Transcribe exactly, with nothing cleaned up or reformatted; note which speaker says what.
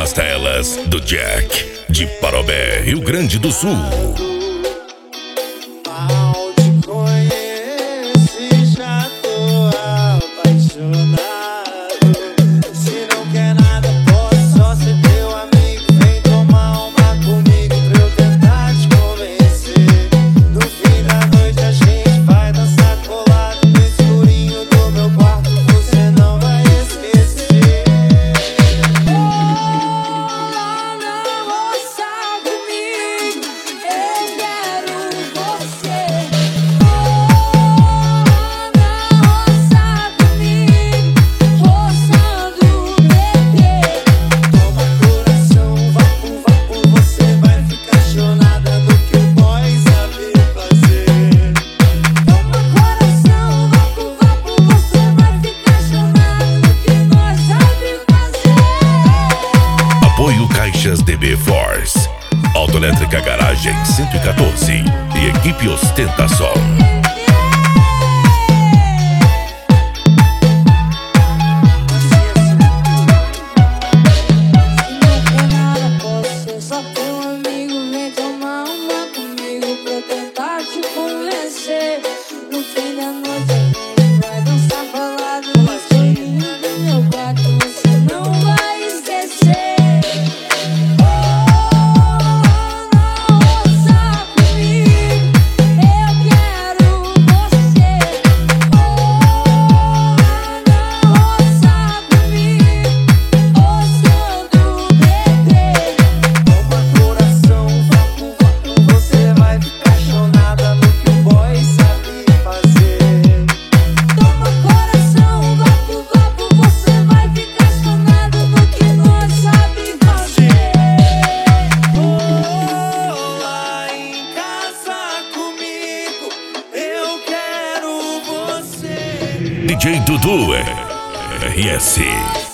Speaker 1: nas telas do Jack, de Parobé, Rio Grande do Sul.
Speaker 2: Mal te conheci, já tô apaixonado. Se não quer nada, posso só ser teu amigo. Vem tomar uma comigo pra eu tentar te convencer. No fim da noite a gente vai dançar colado no escurinho do meu quarto, você não vai esquecer.
Speaker 3: Oh, não roça comigo, eu quero você. Oh, não roça comigo, roçando o bebê.
Speaker 2: Toma coração, vapo, vapo, você vai ficar chonada no que o boy sabe fazer.
Speaker 3: Toma coração, vapo, vapo, você vai ficar chonado no que nós sabe fazer.
Speaker 1: Apoio Caixas D B Force, Autoelétrica Garagem cento e quatorze e Equipe Ostentação.
Speaker 3: Se não quer nada, posso ser só teu amigo. Vem tomar uma comigo pra eu tentar te convencer. No fim da noite a gente vai dançar balada no escurinho do meu quarto, você não vai esquecer. Oh, não roça comigo, eu quero você. Oh, não roça comigo, roçando o bebê.
Speaker 2: Toma coração, vapo, vapo, você vai ficar chonada no que o boy sabe fazer.
Speaker 3: Toma coração, vapo, vapo, você vai ficar chonado no que nós sabe fazer.
Speaker 2: Oh, lá em casa comigo, eu quero você.
Speaker 1: D J Dudu R S.